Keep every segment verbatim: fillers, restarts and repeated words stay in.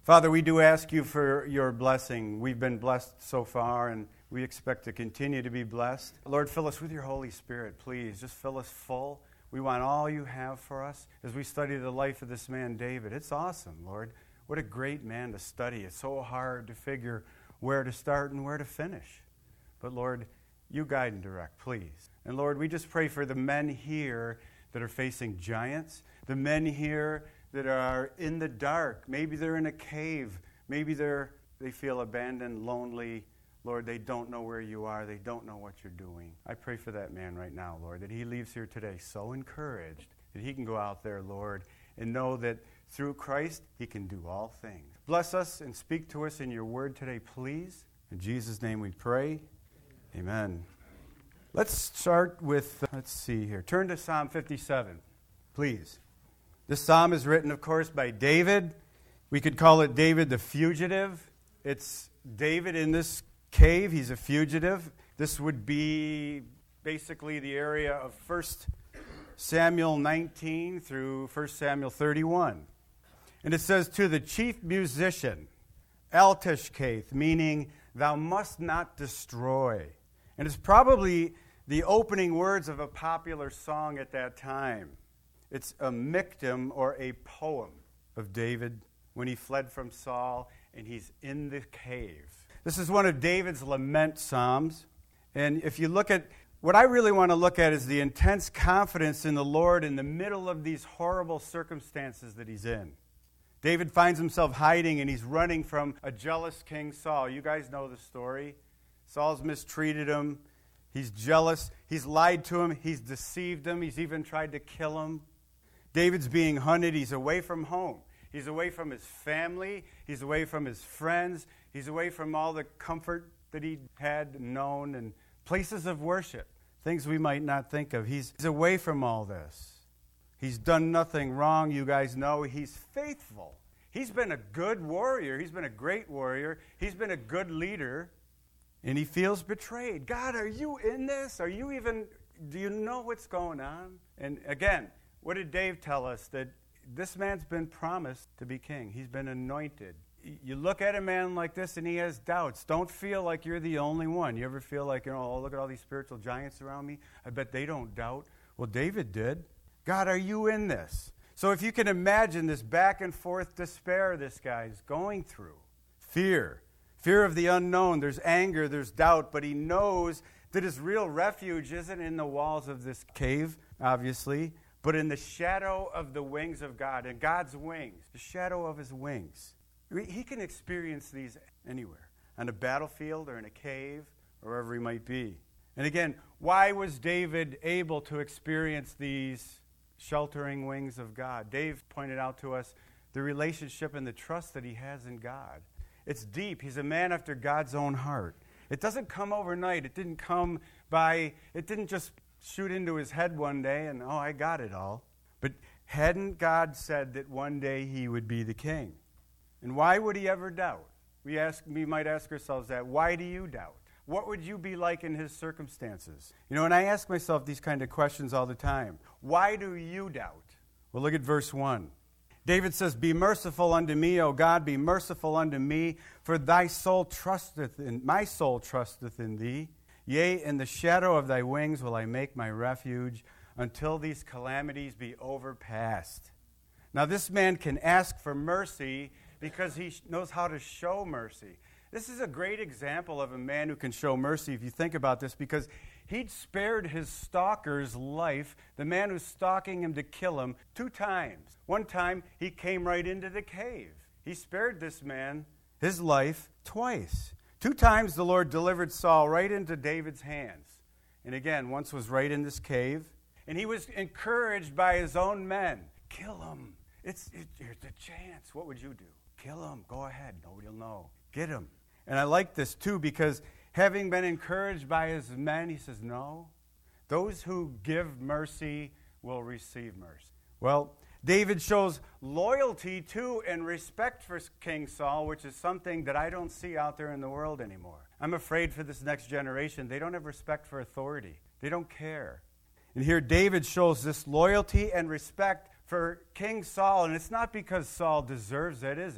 Father, we do ask you for your blessing. We've been blessed so far, and we expect to continue to be blessed. Lord, fill us with your Holy Spirit, please. Just fill us full. We want all you have for us as we study the life of this man, David. It's awesome, Lord. What a great man to study. It's so hard to figure where to start and where to finish. But, Lord, you guide and direct, please. And, Lord, we just pray for the men here that are facing giants, the men here that are in the dark. Maybe they're in a cave. Maybe they're they feel abandoned, lonely. Lord, they don't know where you are. They don't know what you're doing. I pray for that man right now, Lord, that he leaves here today so encouraged that he can go out there, Lord, and know that through Christ he can do all things. Bless us and speak to us in your word today, please. In Jesus' name we pray. Amen. Let's start with, uh, let's see here. Turn to Psalm fifty-seven, please. This psalm is written, of course, by David. We could call it David the fugitive. It's David in this cave. He's a fugitive. This would be basically the area of First Samuel nineteen through First Samuel thirty-one. And it says, to the chief musician, Altishkath, meaning, thou must not destroy. And it's probably the opening words of a popular song at that time. It's a miktam, or a poem, of David when he fled from Saul, and he's in the cave. This is one of David's lament psalms. And if you look at, what I really want to look at is the intense confidence in the Lord in the middle of these horrible circumstances that he's in. David finds himself hiding, and he's running from a jealous King Saul. You guys know the story. Saul's mistreated him. He's jealous. He's lied to him. He's deceived him. He's even tried to kill him. David's being hunted. He's away from home. He's away from his family. He's away from his friends. He's away from all the comfort that he had known and places of worship, things we might not think of. He's, he's away from all this. He's done nothing wrong. You guys know he's faithful. He's been a good warrior. He's been a great warrior. He's been a good leader. And he feels betrayed. God, are you in this? Are you even, do you know what's going on? And again, what did Dave tell us? That this man's been promised to be king. He's been anointed. You look at a man like this and he has doubts. Don't feel like you're the only one. You ever feel like, you know, oh, look at all these spiritual giants around me? I bet they don't doubt. Well, David did. God, are you in this? So if you can imagine this back and forth despair this guy's going through. Fear. Fear of the unknown. There's anger, there's doubt, but he knows that his real refuge isn't in the walls of this cave, obviously, but in the shadow of the wings of God, in God's wings, the shadow of his wings. He can experience these anywhere, on a battlefield or in a cave, or wherever he might be. And again, why was David able to experience these sheltering wings of God? Dave pointed out to us the relationship and the trust that he has in God. It's deep. He's a man after God's own heart. It doesn't come overnight. It didn't come by, it didn't just shoot into his head one day and, oh, I got it all. But hadn't God said that one day he would be the king? And why would he ever doubt? We ask, we might ask ourselves that. Why do you doubt? What would you be like in his circumstances? You know, and I ask myself these kind of questions all the time. Why do you doubt? Well, look at verse one. David says, be merciful unto me, O God, be merciful unto me, for thy soul trusteth in, my soul trusteth in thee. Yea, in the shadow of thy wings will I make my refuge, until these calamities be overpast. Now this man can ask for mercy because he knows how to show mercy. This is a great example of a man who can show mercy, if you think about this, because he'd spared his stalker's life, the man who's stalking him to kill him, two times. One time, he came right into the cave. He spared this man his life twice. Two times the Lord delivered Saul right into David's hands. And again, once was right in this cave. And he was encouraged by his own men. Kill him. It's, it, here's a chance. What would you do? Kill him. Go ahead. Nobody will know. Get him. And I like this too, because having been encouraged by his men, he says, no, those who give mercy will receive mercy. Well, David shows loyalty to and respect for King Saul, which is something that I don't see out there in the world anymore. I'm afraid for this next generation, they don't have respect for authority. They don't care. And here David shows this loyalty and respect for King Saul, and it's not because Saul deserves it, is it?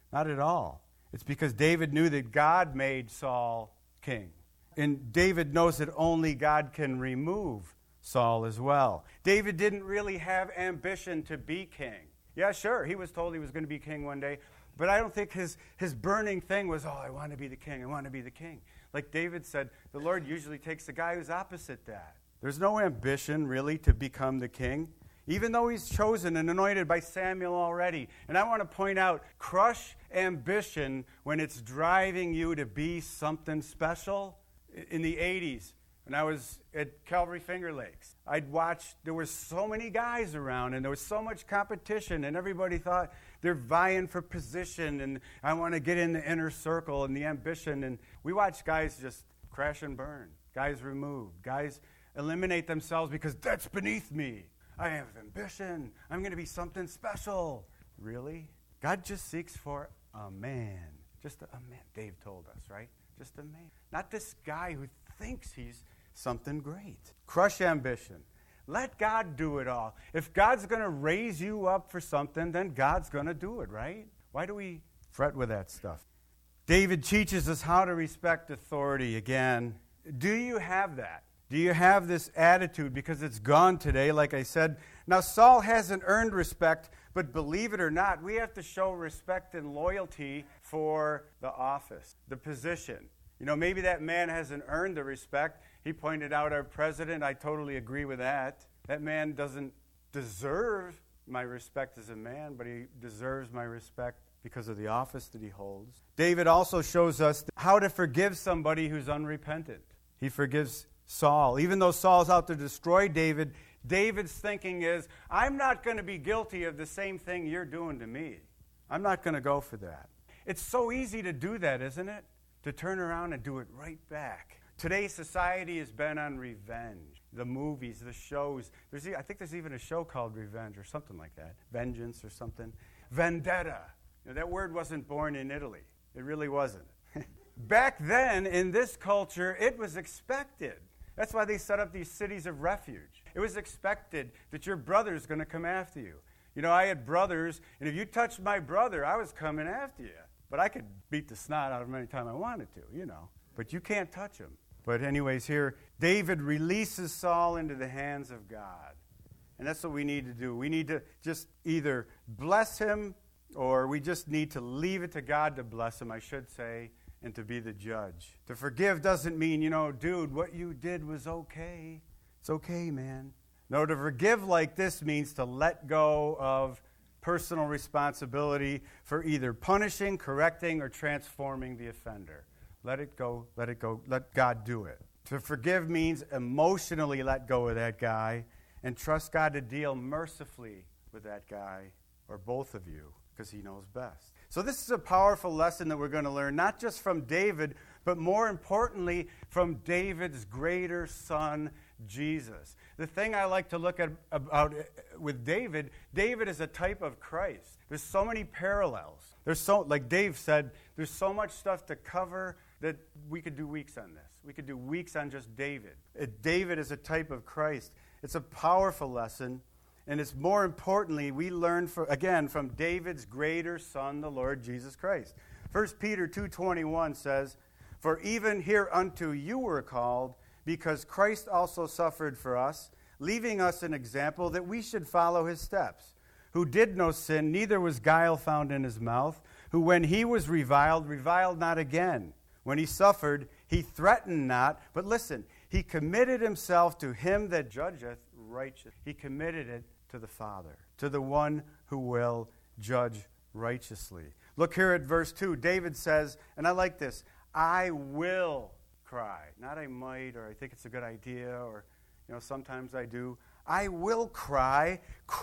Not at all. It's because David knew that God made Saul king. And David knows that only God can remove Saul as well. David didn't really have ambition to be king. Yeah, sure, he was told he was going to be king one day, but I don't think his, his burning thing was, oh, I want to be the king, I want to be the king. Like David said, the Lord usually takes the guy who's opposite that. There's no ambition, really, to become the king, even though he's chosen and anointed by Samuel already. And I want to point out, crush ambition when it's driving you to be something special. In the eighties, when I was at Calvary Finger Lakes, I'd watch, there were so many guys around, and there was so much competition, and everybody thought they're vying for position, and I want to get in the inner circle, and the ambition. And we watched guys just crash and burn, guys removed, guys eliminate themselves because that's beneath me. I have ambition. I'm going to be something special. Really? God just seeks for a man. Just a, a man. Dave told us, right? Just a man. Not this guy who thinks he's something great. Crush ambition. Let God do it all. If God's going to raise you up for something, then God's going to do it, right? Why do we fret with that stuff? David teaches us how to respect authority again. Do you have that? Do you have this attitude? Because it's gone today, like I said. Now, Saul hasn't earned respect, but believe it or not, we have to show respect and loyalty for the office, the position. You know, maybe that man hasn't earned the respect. He pointed out our president. I totally agree with that. That man doesn't deserve my respect as a man, but he deserves my respect because of the office that he holds. David also shows us how to forgive somebody who's unrepentant. He forgives Saul. Even though Saul's out to destroy David, David's thinking is, I'm not going to be guilty of the same thing you're doing to me. I'm not going to go for that. It's so easy to do that, isn't it? To turn around and do it right back. Today's society has been on revenge. The movies, the shows. There's, I think there's even a show called Revenge or something like that. Vengeance or something. Vendetta. You know, that word wasn't born in Italy. It really wasn't. Back then, in this culture, it was expected. That's why they set up these cities of refuge. It was expected that your brother's going to come after you. You know, I had brothers, and if you touched my brother, I was coming after you. But I could beat the snot out of him any time I wanted to, you know. But you can't touch him. But anyways, here, David releases Saul into the hands of God. And that's what we need to do. We need to just either bless him, or we just need to leave it to God to bless him, I should say, and to be the judge. To forgive doesn't mean, you know, dude, what you did was okay. It's okay, man. No, to forgive like this means to let go of personal responsibility for either punishing, correcting, or transforming the offender. Let it go, let it go, let God do it. To forgive means emotionally let go of that guy and trust God to deal mercifully with that guy, or both of you, because he knows best. So this is a powerful lesson that we're going to learn, not just from David, but more importantly, from David's greater son, Jesus. The thing I like to look at about with David, David is a type of Christ. There's so many parallels. There's so, like Dave said, there's so much stuff to cover that we could do weeks on this. We could do weeks on just David. David is a type of Christ. It's a powerful lesson. And it's more importantly, we learn, for, again, from David's greater son, the Lord Jesus Christ. First Peter two twenty-one says, "For even hereunto you were called, because Christ also suffered for us, leaving us an example that we should follow his steps, who did no sin, neither was guile found in his mouth, who when he was reviled, reviled not again. When he suffered, he threatened not, but listen, he committed himself to him that judgeth righteous." He committed it to the Father, to the one who will judge righteously. Look here at verse two. David says, and I like this, I will cry. Not I might, or I think it's a good idea, or, you know, sometimes I do. I will cry,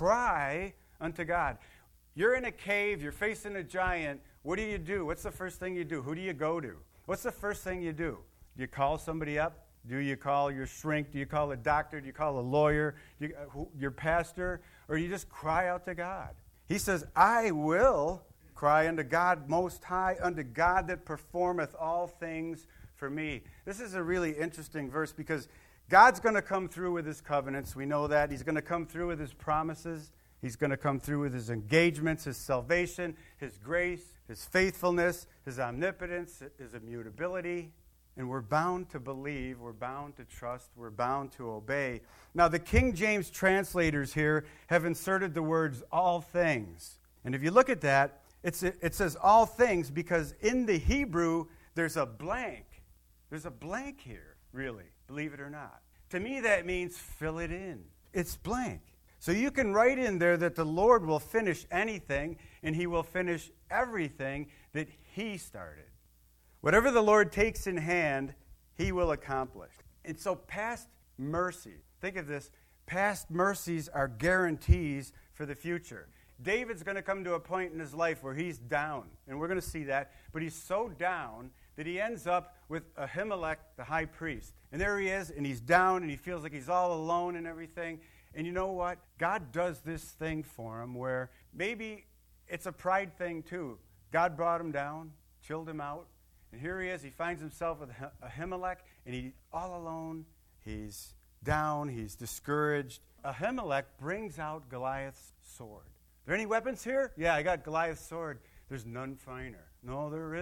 cry unto God. You're in a cave, you're facing a giant. What do you do? What's the first thing you do? Who do you go to? What's the first thing you do? Do you call somebody up? Do you call your shrink? Do you call a doctor? Do you call a lawyer? Do you, uh, who, your pastor? Or you just cry out to God? He says, I will cry unto God most high, unto God that performeth all things for me. This is a really interesting verse because God's going to come through with his covenants. We know that. He's going to come through with his promises. He's going to come through with his engagements, his salvation, his grace, his faithfulness, his omnipotence, his immutability. And we're bound to believe, we're bound to trust, we're bound to obey. Now, the King James translators here have inserted the words all things. And if you look at that, it's, it says all things because in the Hebrew, there's a blank. There's a blank here, really, believe it or not. To me, that means fill it in. It's blank. So you can write in there that the Lord will finish anything, and he will finish everything that he started. Whatever the Lord takes in hand, he will accomplish. And so past mercy, think of this, past mercies are guarantees for the future. David's going to come to a point in his life where he's down, and we're going to see that, but he's so down that he ends up with Ahimelech, the high priest. And there he is, and he's down, and he feels like he's all alone and everything. And you know what? God does this thing for him where maybe it's a pride thing too. God brought him down, chilled him out, and here he is. He finds himself with Ahimelech, and he's all alone. He's down. He's discouraged. Ahimelech brings out Goliath's sword. Are there any weapons here? Yeah, I got Goliath's sword. There's none finer. No, there is.